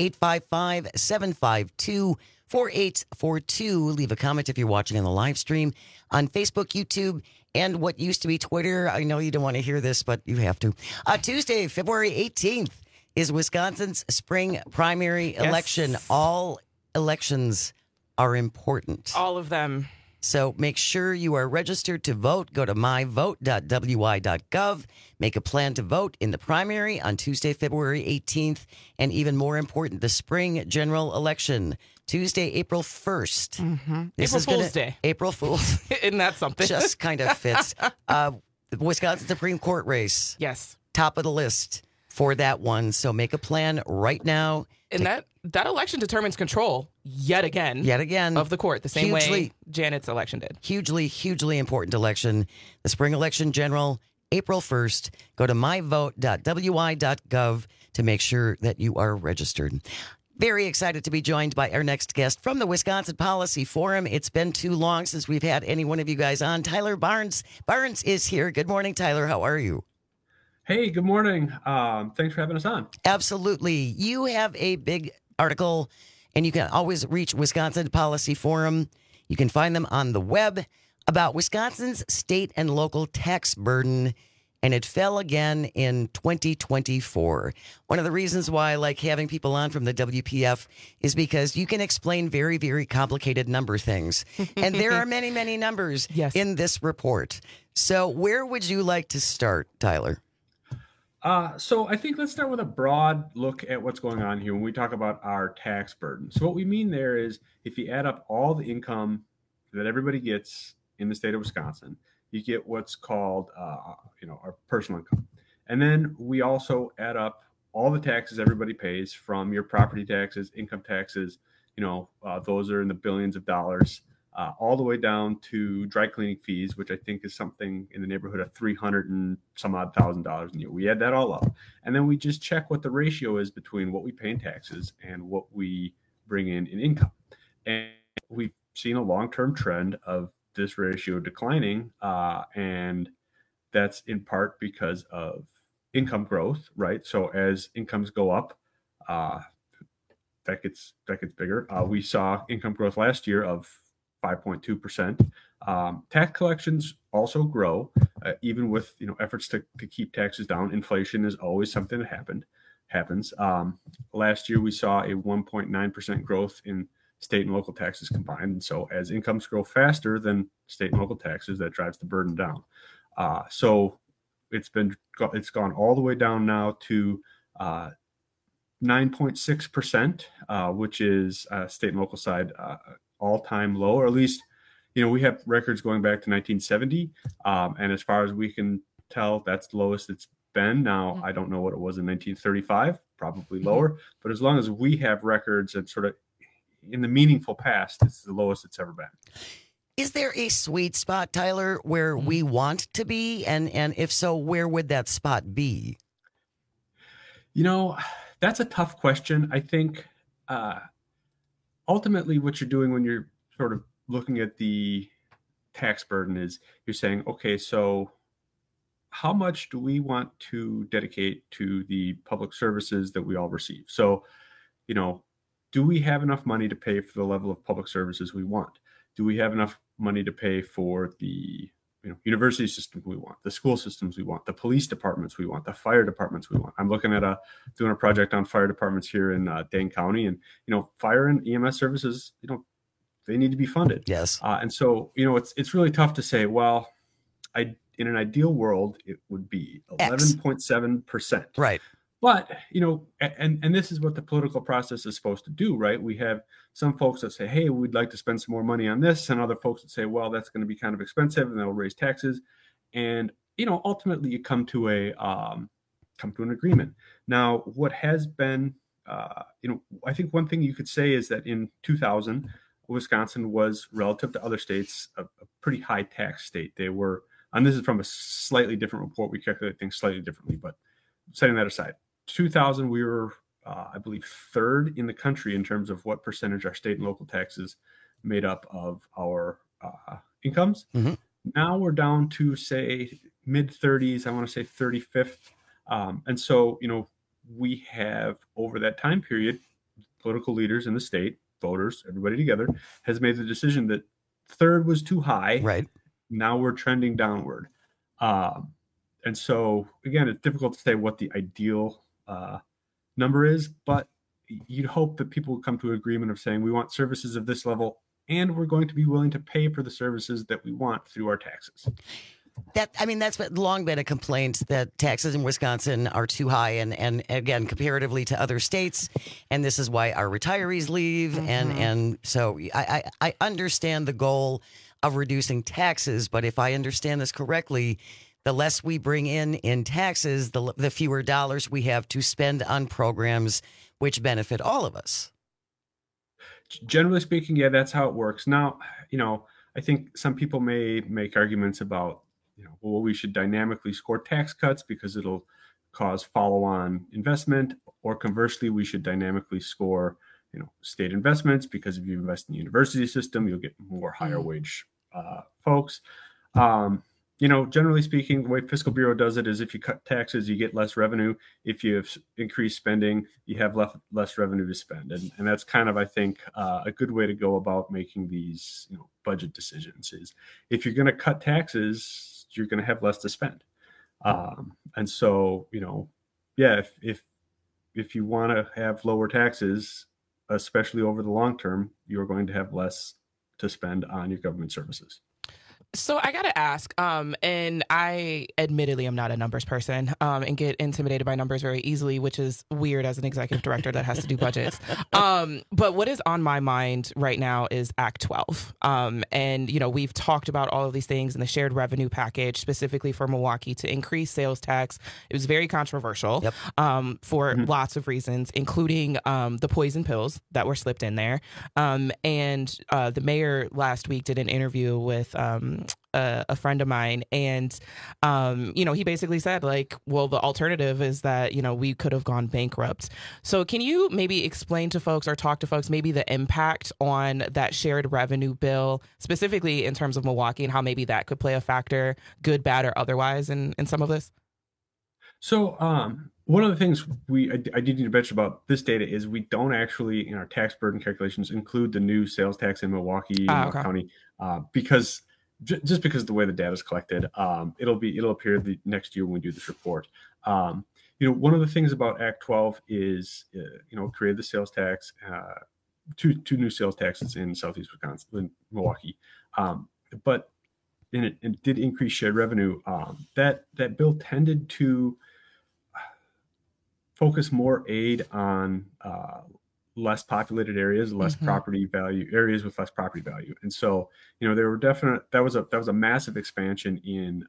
855-752-4842. Leave a comment if you're watching on the live stream on Facebook, YouTube, and what used to be Twitter. I know you don't want to hear this, but you have to. Tuesday, February 18th. Is Wisconsin's spring primary election. All elections are important. All of them. So make sure you are registered to vote. Go to myvote.wi.gov. Make a plan to vote in the primary on Tuesday, February 18th. And even more important, the spring general election, Tuesday, April 1st. Mm-hmm. April Fool's Day. April Fool's. Isn't that something? Just kind of fits. The Wisconsin Supreme Court race. Yes. Top of the list for that one. So make a plan right now. And that election determines control yet again of the court, the same way Janet's election did. Hugely important election. The spring election general, April 1st. Go to myvote.wi.gov to make sure that you are registered. Very excited to be joined by our next guest from the Wisconsin Policy Forum. It's been too long since we've had any one of you guys on. Tyler Barnes. Barnes is here. Good morning, Tyler. How are you? Hey, good morning. Thanks for having us on. Absolutely. You have a big article, and you can always reach Wisconsin Policy Forum. You can find them on the web about Wisconsin's state and local tax burden, and it fell again in 2024. One of the reasons why I like having people on from the WPF is because you can explain very, very complicated number things. And there are many, many numbers in this report. So where would you like to start, Tyler? So I think let's start with a broad look at what's going on here when we talk about our tax burden. So what we mean there is if you add up all the income that everybody gets in the state of Wisconsin, you get what's called, our personal income. And then we also add up all the taxes everybody pays, from your property taxes, income taxes, those are in the billions of dollars, all the way down to dry cleaning fees, which I think is something in the neighborhood of $300,000 and some odd thousand a year. We add that all up, and then we just check what the ratio is between what we pay in taxes and what we bring in income. And we've seen a long-term trend of this ratio declining, and that's in part because of income growth, right? So as incomes go up, that gets bigger. We saw income growth last year of 5.2%. Tax collections also grow, even with efforts to keep taxes down. Inflation is always something that happens. Last year we saw a 1.9% growth in state and local taxes combined. And so as incomes grow faster than state and local taxes, that drives the burden down. So it's gone all the way down now to 9.6%, which is state and local side all-time low, or at least, we have records going back to 1970. And as far as we can tell, that's the lowest it's been. Now, I don't know what it was in 1935, probably lower, but as long as we have records and sort of in the meaningful past, it's the lowest it's ever been. Is there a sweet spot, Tyler, where we want to be? And if so, where would that spot be? That's a tough question. I think ultimately what you're doing when you're sort of looking at the tax burden is you're saying, okay, so how much do we want to dedicate to the public services that we all receive? So, do we have enough money to pay for the level of public services we want? Do we have enough money to pay for the university system we want, the school systems we want, the police departments we want, the fire departments we want? I'm looking at doing a project on fire departments here in Dane County, and fire and EMS services, they need to be funded. Yes. And so it's really tough to say, well, in an ideal world it would be 11.7%. Right. But, and this is what the political process is supposed to do, right? We have some folks that say, hey, we'd like to spend some more money on this, and other folks that say, well, that's going to be kind of expensive and that'll raise taxes. And, ultimately you come to an agreement. Now, what has been, I think one thing you could say is that in 2000, Wisconsin was, relative to other states, a pretty high tax state. They were, and this is from a slightly different report, we calculate things slightly differently, but setting that aside, 2000, we were I believe, third in the country in terms of what percentage our state and local taxes made up of our incomes. Mm-hmm. Now we're down to, say, mid 30s. I want to say 35th. And so, we have, over that time period, political leaders in the state, voters, everybody together, has made the decision that third was too high. Right. Now we're trending downward. And so, again, it's difficult to say what the ideal number is, but you'd hope that people would come to an agreement of saying we want services of this level, and we're going to be willing to pay for the services that we want through our taxes. That's long been a complaint, that taxes in Wisconsin are too high, and again, comparatively to other states. And this is why our retirees leave. Mm-hmm. And so I understand the goal of reducing taxes, but if I understand this correctly, the less we bring in taxes, the fewer dollars we have to spend on programs which benefit all of us. Generally speaking, yeah, that's how it works. Now, I think some people may make arguments about, well, we should dynamically score tax cuts because it'll cause follow-on investment, or conversely, we should dynamically score, state investments, because if you invest in the university system, you'll get more higher wage folks. Generally speaking, the way Fiscal Bureau does it is if you cut taxes, you get less revenue. If you increase spending, you have less revenue to spend. And that's kind of, I think, a good way to go about making these budget decisions is if you're going to cut taxes, you're going to have less to spend. And so, if you want to have lower taxes, especially over the long term, you're going to have less to spend on your government services. So I got to ask, and I admittedly am not a numbers person and get intimidated by numbers very easily, which is weird as an executive director that has to do budgets. But what is on my mind right now is Act 12. And, we've talked about all of these things in the shared revenue package, specifically for Milwaukee, to increase sales tax. It was very controversial for lots of reasons, including the poison pills that were slipped in there. And the mayor last week did an interview with a friend of mine, and he basically said, well, the alternative is that we could have gone bankrupt. So can you maybe explain to folks, or talk to folks, maybe the impact on that shared revenue bill, specifically in terms of Milwaukee, and how maybe that could play a factor, good, bad, or otherwise, in some of this? So one of the things I did need to mention about this data is we don't actually, in our tax burden calculations, include the new sales tax in Milwaukee County because just because of the way the data is collected. It'll appear the next year when we do this report. One of the things about Act 12 is, created the sales tax, two new sales taxes in Southeast Wisconsin, in Milwaukee. But it did increase shared revenue. That bill tended to focus more aid on less populated areas, less property value areas with less property value. And so, there were that was a massive expansion in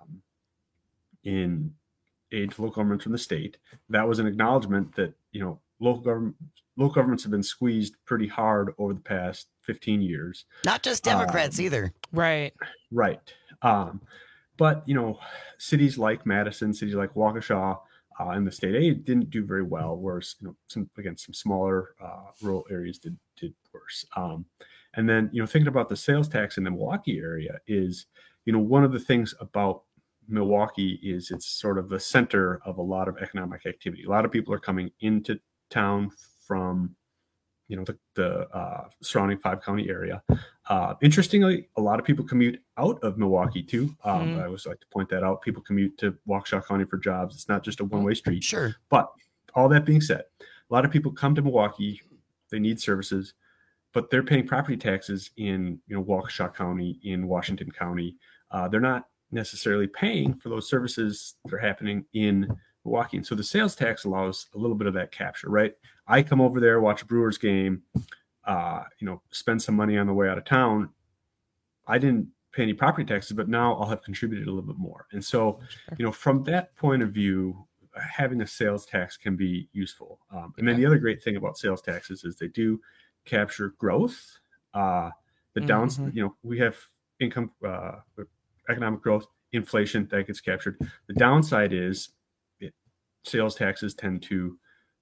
aid to local governments from the state. That was an acknowledgement that, local governments have been squeezed pretty hard over the past 15 years. Not just Democrats either. Right. Right. But, cities like Madison, cities like Waukesha, and the state aid didn't do very well, whereas some smaller rural areas did worse. And then thinking about the sales tax in the Milwaukee area is one of the things about Milwaukee is it's sort of the center of a lot of economic activity. A lot of people are coming into town from the surrounding 5-county area. Interestingly, a lot of people commute out of Milwaukee too. I always like to point that out. People commute to Waukesha County for jobs. It's not just a one-way street. Sure. But all that being said, a lot of people come to Milwaukee. They need services, but they're paying property taxes in Waukesha County, in Washington County. They're not necessarily paying for those services that are happening in Milwaukee. And so the sales tax allows a little bit of that capture, right? I come over there, watch a Brewers game, spend some money on the way out of town. I didn't pay any property taxes, but now I'll have contributed a little bit more. And so, from that point of view, having a sales tax can be useful. And then the other great thing about sales taxes is they do capture growth. The downs, we have income, economic growth, inflation that gets captured. The downside is sales taxes tend to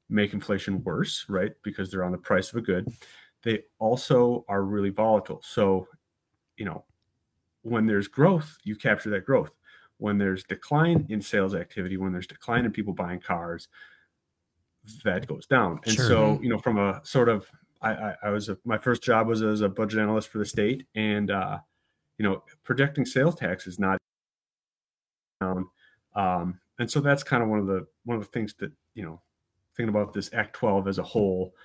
make inflation worse, right? Because they're on the price of a good. They also are really volatile. So, when there's growth, you capture that growth. When there's decline in sales activity, when there's decline in people buying cars, that goes down. And so, from a sort of, my first job was as a budget analyst for the state, and projecting sales tax is not down. And so that's kind of one of the things that, thinking about this Act 12 as a whole,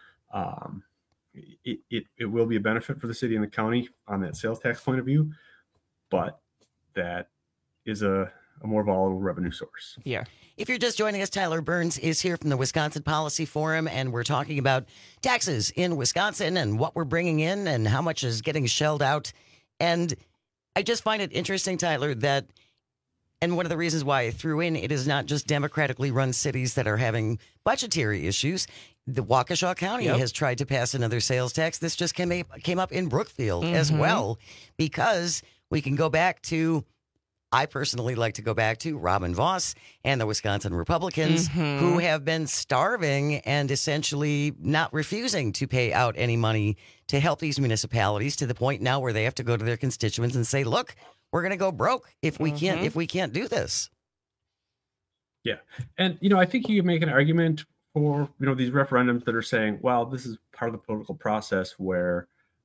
it will be a benefit for the city and the county on that sales tax point of view, but that is a more volatile revenue source. Yeah. If you're just joining us, Tyler Burns is here from the Wisconsin Policy Forum, and we're talking about taxes in Wisconsin and what we're bringing in and how much is getting shelled out. And I just find it interesting, Tyler, that, and one of the reasons why I threw in, it is not just democratically run cities that are having budgetary issues. The Waukesha County has tried to pass another sales tax. This just came up in Brookfield as well, because we can go back to, I personally like to go back to Robin Vos and the Wisconsin Republicans, who have been starving and essentially not refusing to pay out any money to help these municipalities, to the point now where they have to go to their constituents and say, look, we're going to go broke if we can't do this. Yeah. And, I think you can make an argument for, these referendums that are saying, well, this is part of the political process where,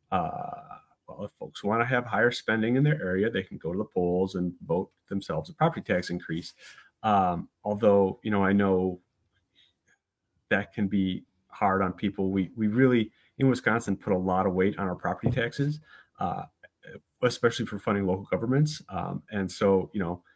if folks want to have higher spending in their area, they can go to the polls and vote themselves a property tax increase. Although, I know that can be hard on people. We really, in Wisconsin, put a lot of weight on our property taxes, especially for funding local governments. And so,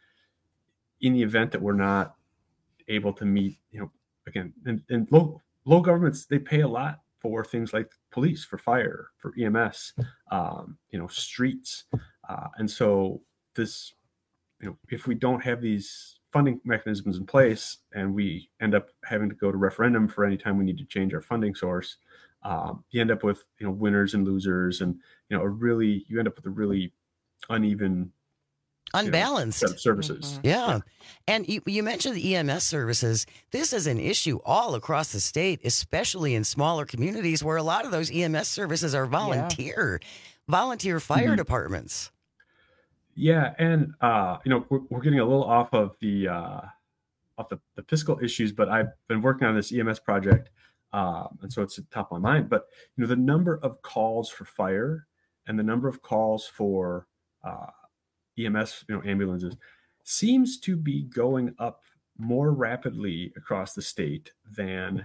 in the event that we're not able to meet, again, and local governments, they pay a lot for things like police, for fire, for EMS, streets. And so this, if we don't have these funding mechanisms in place and we end up having to go to referendum for any time we need to change our funding source, you end up with, winners and losers, and, you end up with a really uneven, unbalanced set of services. Yeah. And you mentioned the EMS services. This is an issue all across the state, especially in smaller communities where a lot of those EMS services are volunteer fire departments. Yeah. And, we're getting a little off of the fiscal issues, but I've been working on this EMS project. And so it's at the top of my mind, but, the number of calls for fire and the number of calls for, EMS, ambulances seems to be going up more rapidly across the state than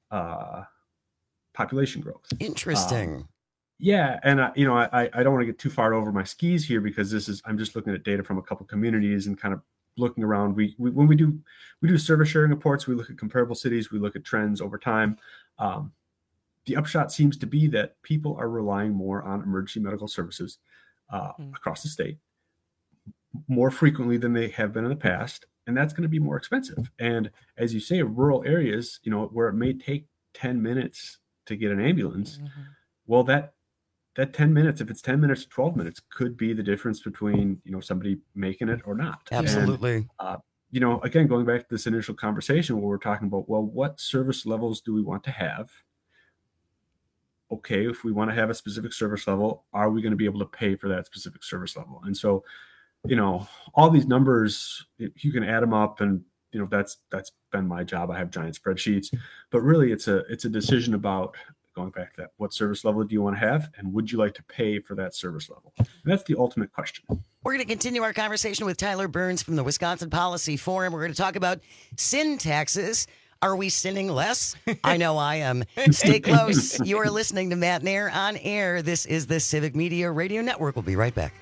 population growth. Interesting. Yeah. And I don't want to get too far over my skis here, because I'm just looking at data from a couple communities and kind of looking around. When we do service sharing reports, we look at comparable cities, we look at trends over time. The upshot seems to be that people are relying more on emergency medical services across the state more frequently than they have been in the past. And that's going to be more expensive. And as you say, rural areas, where it may take 10 minutes to get an ambulance, well, that 10 minutes, if it's 10 minutes to 12 minutes, could be the difference between, somebody making it or not. Absolutely. And, again, going back to this initial conversation where we're talking about, well, what service levels do we want to have? Okay, if we want to have a specific service level, are we going to be able to pay for that specific service level? And so, all these numbers, you can add them up, and, that's been my job. I have giant spreadsheets, but really it's a decision about, going back to that, what service level do you want to have, and would you like to pay for that service level? And that's the ultimate question. We're going to continue our conversation with Tyler Burns from the Wisconsin Policy Forum. We're going to talk about sin taxes. Are we sinning less? I know I am. Stay close. You are listening to Matt Nair on air. This is the Civic Media Radio Network. We'll be right back.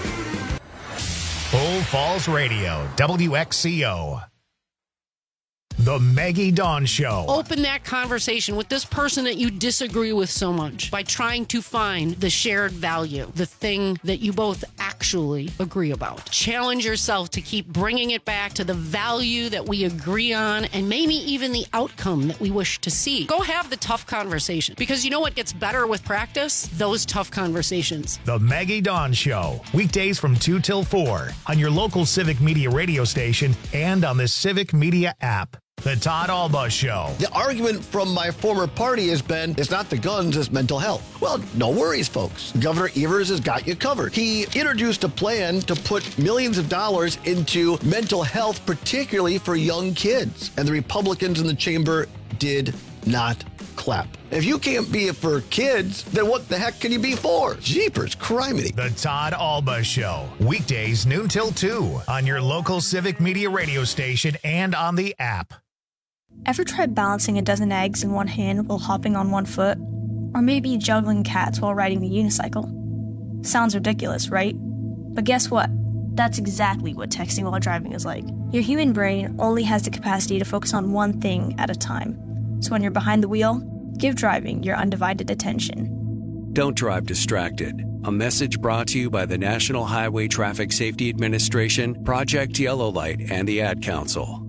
Falls Radio, WXCO. The Maggie Dawn Show. Open that conversation with this person that you disagree with so much by trying to find the shared value, the thing that you both actually agree about. Challenge yourself to keep bringing it back to the value that we agree on and maybe even the outcome that we wish to see. Go have the tough conversation, because you know what gets better with practice? Those tough conversations. The Maggie Dawn Show. Weekdays from 2 till 4 on your local Civic Media radio station and on the Civic Media app. The Todd Alba Show. The argument from my former party has been, it's not the guns, it's mental health. Well, no worries, folks. Governor Evers has got you covered. He introduced a plan to put millions of dollars into mental health, particularly for young kids. And the Republicans in the chamber did not clap. If you can't be it for kids, then what the heck can you be for? Jeepers, criminy. The Todd Alba Show. Weekdays noon till 2 on your local Civic Media radio station and on the app. Ever tried balancing a dozen eggs in one hand while hopping on one foot? Or maybe juggling cats while riding the unicycle? Sounds ridiculous, right? But guess what? That's exactly what texting while driving is like. Your human brain only has the capacity to focus on one thing at a time. So when you're behind the wheel, give driving your undivided attention. Don't drive distracted. A message brought to you by the National Highway Traffic Safety Administration, Project Yellow Light, and the Ad Council.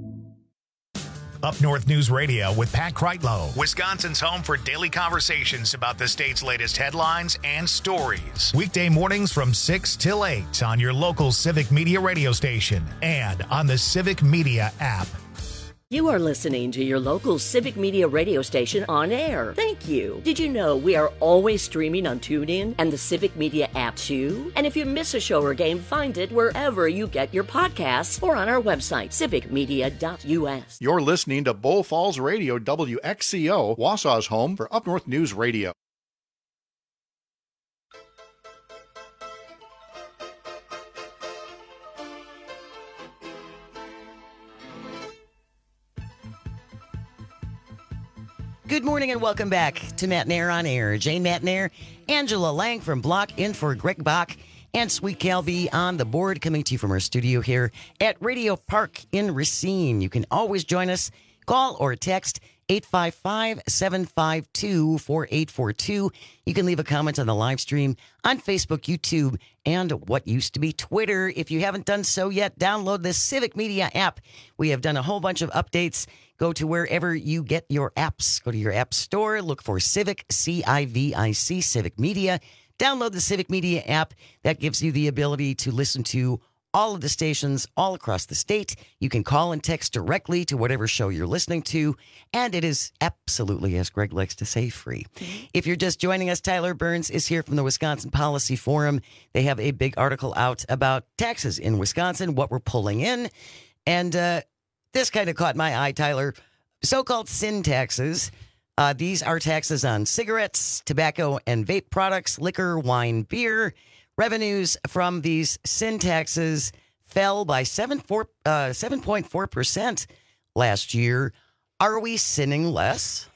Up North News Radio with Pat Kreitlow, Wisconsin's home for daily conversations about the state's latest headlines and stories. Weekday mornings from 6 till 8 on your local Civic Media radio station and on the Civic Media app. You are listening to your local Civic Media radio station on air. Thank you. Did you know we are always streaming on TuneIn and the Civic Media app too? And if you miss a show or game, find it wherever you get your podcasts or on our website, civicmedia.us. You're listening to Bull Falls Radio, WXCO, Wausau's home for Up North News Radio. Good morning and welcome back to Matt Nair on Air. Jane Matt Nair, Angela Lang from Block in for Greg Bach, and Sweet Calvi on the board, coming to you from our studio here at Radio Park in Racine. You can always join us. Call or text 855-752-4842. You can leave a comment on the live stream on Facebook, YouTube, and what used to be Twitter. If you haven't done so yet, download the Civic Media app. We have done a whole bunch of updates. Go to wherever you get your apps. Go to your app store. Look for Civic, C-I-V-I-C, Civic Media. Download the Civic Media app. That gives you the ability to listen to all of the stations all across the state. You can call and text directly to whatever show you're listening to. And it is absolutely, as Greg likes to say, free. If you're just joining us, Tyler Burns is here from the Wisconsin Policy Forum. They have a big article out about taxes in Wisconsin, what we're pulling in. And this kind of caught my eye, Tyler. So-called sin taxes. These are taxes on cigarettes, tobacco and vape products, liquor, wine, beer. Revenues from these sin taxes fell by 7.4% last year. Are we sinning less?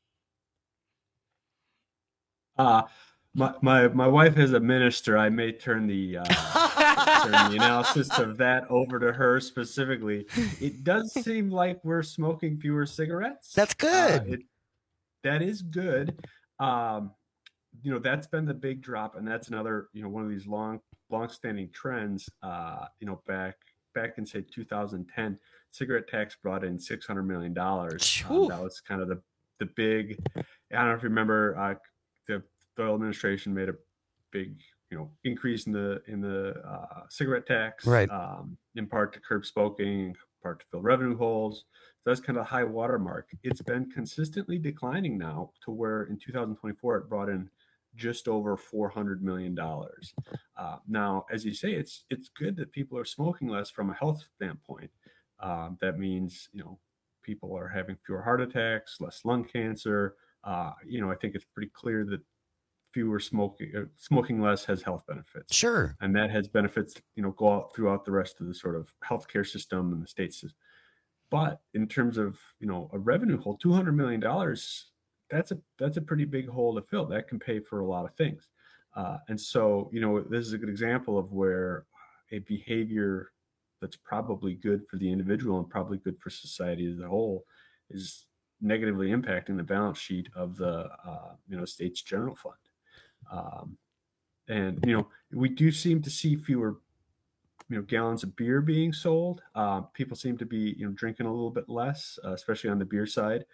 My wife is a minister. I may turn the analysis of that over to her specifically. It does seem like we're smoking fewer cigarettes. That's good. That is good. That's been the big drop, and that's another, one of these long-standing trends. Back in say 2010, cigarette tax brought in $600 million. That was kind of the big. I don't know if you remember, the Doyle administration made a big, increase in the cigarette tax, right? In part to curb smoking, in part to fill revenue holes. So that's kind of a high watermark. It's been consistently declining now to where in 2024 it brought in just over $400 million. Now, as you say, it's good that people are smoking less from a health standpoint. That means, people are having fewer heart attacks, less lung cancer. I think it's pretty clear that fewer smoking less has health benefits. Sure. And that has benefits, go out throughout the rest of the sort of healthcare system and the state system. But in terms of, a revenue hole, $200 million, that's a pretty big hole to fill. That can pay for a lot of things. And so, this is a good example of where a behavior that's probably good for the individual and probably good for society as a whole is negatively impacting the balance sheet of the state's general fund. And we do seem to see fewer gallons of beer being sold. People seem to be drinking a little bit less, especially on the beer side.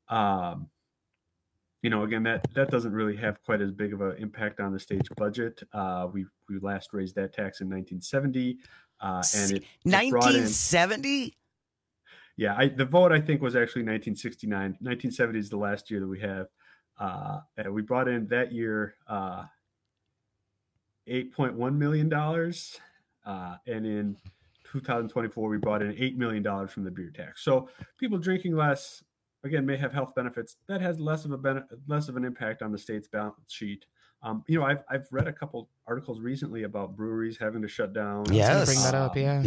Again, that doesn't really have quite as big of an impact on the state's budget. We last raised that tax in 1970, and it 1970. Yeah, the vote I think was actually 1969. 1970 is the last year that we have. And we brought in that year $8.1 million, and in 2024 we brought in $8 million from the beer tax. So people drinking less, again, may have health benefits. That has less of an impact on the state's balance sheet. I've read a couple articles recently about breweries having to shut down. Yes, bring that up. Yeah.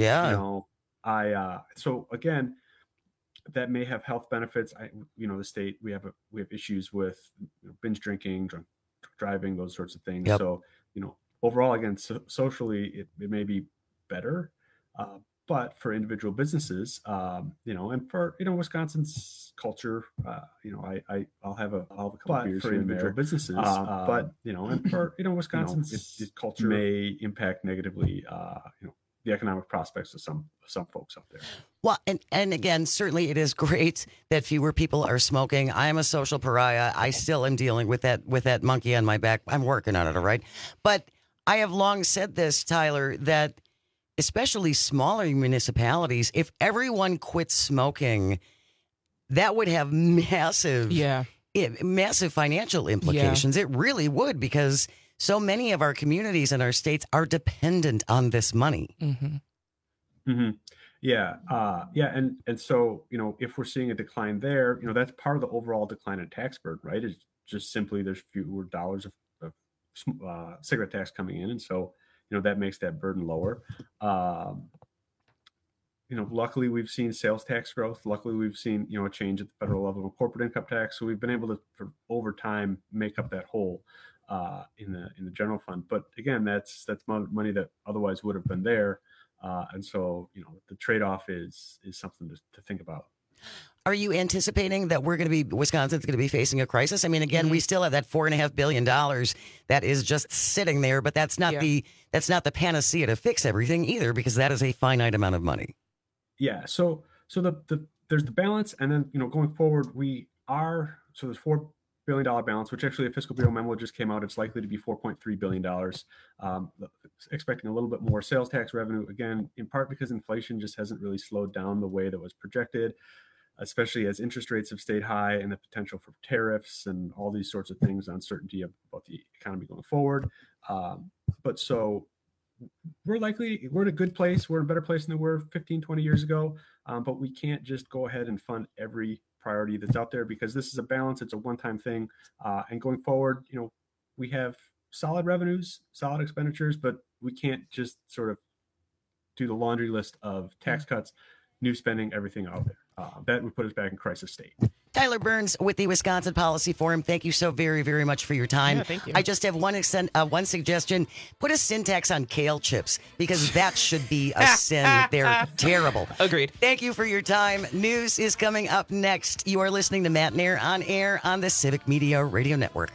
So again, that may have health benefits. The state, we have issues with binge drinking, drunk driving, those sorts of things. Yep. So overall, again, socially, it may be better. But for individual businesses, and for Wisconsin's culture, I'll have a couple of beers for individual businesses. But and for Wisconsin's culture may impact negatively, the economic prospects of some folks out there. Well, and again, certainly it is great that fewer people are smoking. I am a social pariah. I still am dealing with that monkey on my back. I'm working on it, all right. But I have long said this, Tyler, that especially smaller municipalities, if everyone quit smoking, that would have massive financial implications. Yeah. It really would, because so many of our communities and our states are dependent on this money. Mm-hmm. Mm-hmm. Yeah. And so, if we're seeing a decline there, that's part of the overall decline in tax burden, right? It's just simply there's fewer dollars of cigarette tax coming in. And so, that makes that burden lower. Luckily we've seen sales tax growth. Luckily we've seen, a change at the federal level of corporate income tax. So we've been able to, over time, make up that hole in the general fund. But again, that's money that otherwise would have been there. And so, the trade-off is something to think about. Are you anticipating that Wisconsin's going to be facing a crisis? I mean, again, we still have that $4.5 billion that is just sitting there, but that's not the panacea to fix everything either, because that is a finite amount of money. Yeah. So there's the balance, and then going forward, there's $4 billion balance, which actually a fiscal bureau memo just came out. It's likely to be $4.3 billion. Expecting a little bit more sales tax revenue, again, in part because inflation just hasn't really slowed down the way that was projected, especially as interest rates have stayed high and the potential for tariffs and all these sorts of things, uncertainty about the economy going forward. But so we're in a good place. We're in a better place than we were 15, 20 years ago. But we can't just go ahead and fund every priority that's out there, because this is a balance. It's a one-time thing. And going forward, we have solid revenues, solid expenditures, but we can't just sort of do the laundry list of tax cuts, new spending, everything out there. That would put us back in crisis state. Tyler Burns with the Wisconsin Policy Forum. Thank you so very, very much for your time. Yeah, thank you. I just have one suggestion. Put a sin tax on kale chips, because that should be a sin. They're terrible. Agreed. Thank you for your time. News is coming up next. You are listening to Matt Nair on air on the Civic Media Radio Network.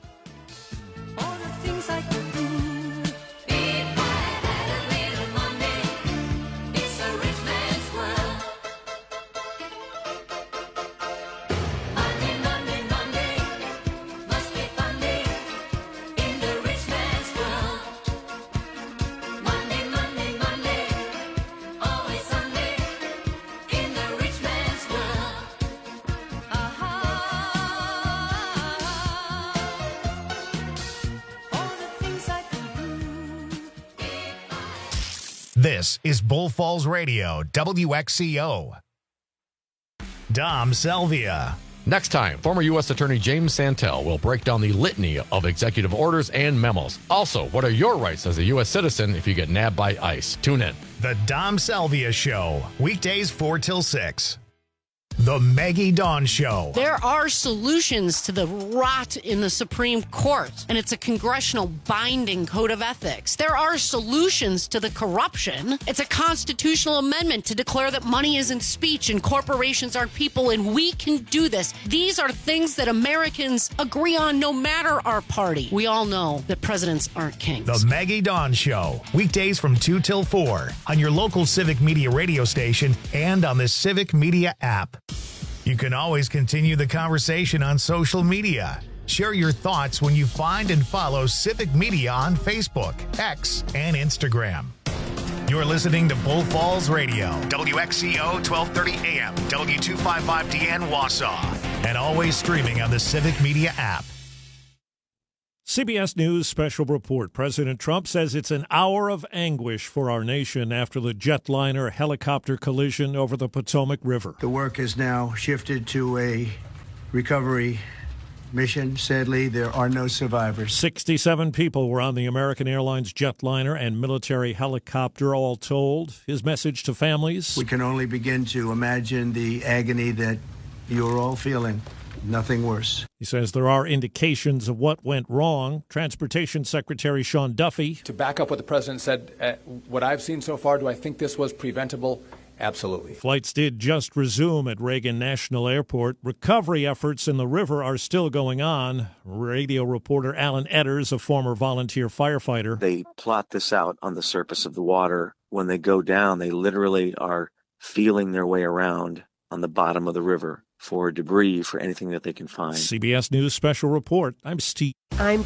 This is Bull Falls Radio, WXCO. Dom Selvia. Next time, former U.S. Attorney James Santel will break down the litany of executive orders and memos. Also, what are your rights as a U.S. citizen if you get nabbed by ICE? Tune in. The Dom Selvia Show, weekdays 4 till 6. The Maggie Dawn Show. There are solutions to the rot in the Supreme Court, and it's a congressional binding code of ethics. There are solutions to the corruption. It's a constitutional amendment to declare that money isn't speech and corporations aren't people, and we can do this. These are things that Americans agree on no matter our party. We all know that presidents aren't kings. The Maggie Dawn Show. Weekdays from 2 till 4 on your local Civic Media radio station and on the Civic Media app. You can always continue the conversation on social media. Share your thoughts when you find and follow Civic Media on Facebook, X, and Instagram. You're listening to Bull Falls Radio, WXCO 1230 AM, W255DN Wausau, and always streaming on the Civic Media app. CBS News special report. President Trump says it's an hour of anguish for our nation after the jetliner helicopter collision over the Potomac River. The work has now shifted to a recovery mission. Sadly, there are no survivors. 67 people were on the American Airlines jetliner and military helicopter, all told. His message to families: we can only begin to imagine the agony that you're all feeling. Nothing worse. He says there are indications of what went wrong. Transportation Secretary Sean Duffy. To back up what the president said, what I've seen so far, do I think this was preventable? Absolutely. Flights did just resume at Reagan National Airport. Recovery efforts in the river are still going on. Radio reporter Alan Edders, a former volunteer firefighter. They plot this out on the surface of the water. When they go down, they literally are feeling their way around on the bottom of the river for debris, for anything that they can find. CBS News special report. I'm Steve.